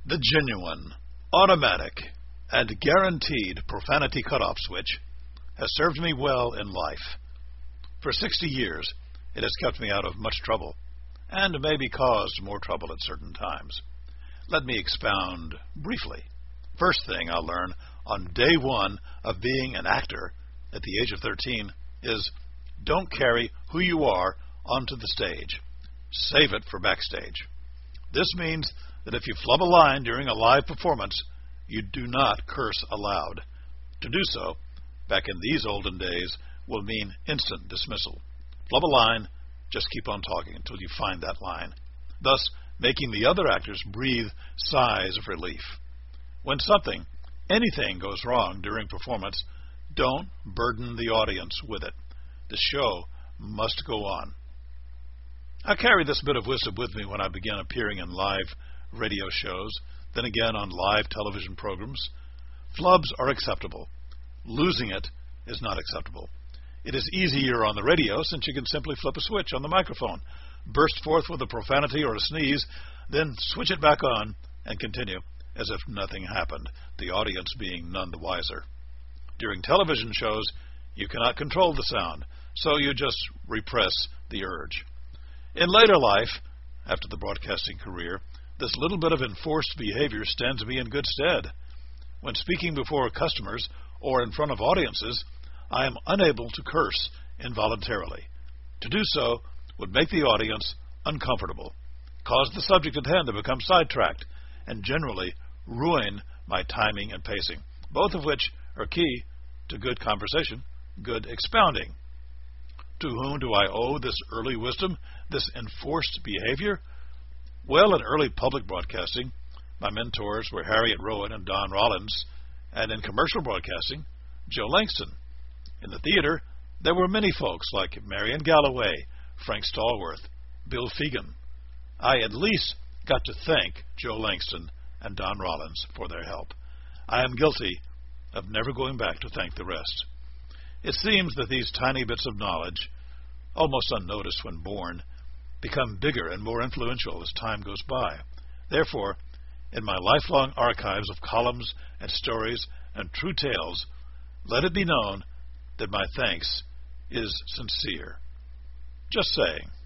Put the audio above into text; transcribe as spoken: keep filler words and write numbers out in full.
The genuine, automatic, and guaranteed profanity cutoff switch has served me well in life. For sixty years, it has kept me out of much trouble, and maybe caused more trouble at certain times. Let me expound briefly. First thing I'll learn on day one of being an actor at the age of thirteen is don't carry who you are onto the stage. Save it for backstage. This means that if you flub a line during a live performance, you do not curse aloud. To do so, back in these olden days, will mean instant dismissal. Flub a line, just keep on talking until you find that line, thus making the other actors breathe sighs of relief. When something, anything goes wrong during performance, don't burden the audience with it. The show must go on. I carry this bit of wisdom with me when I begin appearing in live radio shows, then again on live television programs. Flubs are acceptable. Losing it is not acceptable. It is easier on the radio since you can simply flip a switch on the microphone, burst forth with a profanity or a sneeze, then switch it back on and continue as if nothing happened, the audience being none the wiser. During television shows, you cannot control the sound, so you just repress the urge. In later life, after the broadcasting career, this little bit of enforced behavior stands me in good stead. When speaking before customers or in front of audiences, I am unable to curse involuntarily. To do so would make the audience uncomfortable, cause the subject at hand to become sidetracked, and generally ruin my timing and pacing, both of which are key to good conversation, good expounding. To whom do I owe this early wisdom, this enforced behavior? Well, in early public broadcasting, my mentors were Harriet Rowan and Don Rollins, and in commercial broadcasting, Joe Langston. In the theater, there were many folks like Marion Galloway, Frank Stallworth, Bill Fegan. I at least got to thank Joe Langston and Don Rollins for their help. I am guilty of never going back to thank the rest. It seems that these tiny bits of knowledge, almost unnoticed when born, become bigger and more influential as time goes by. Therefore, in my lifelong archives of columns and stories and true tales, let it be known that my thanks is sincere. Just saying.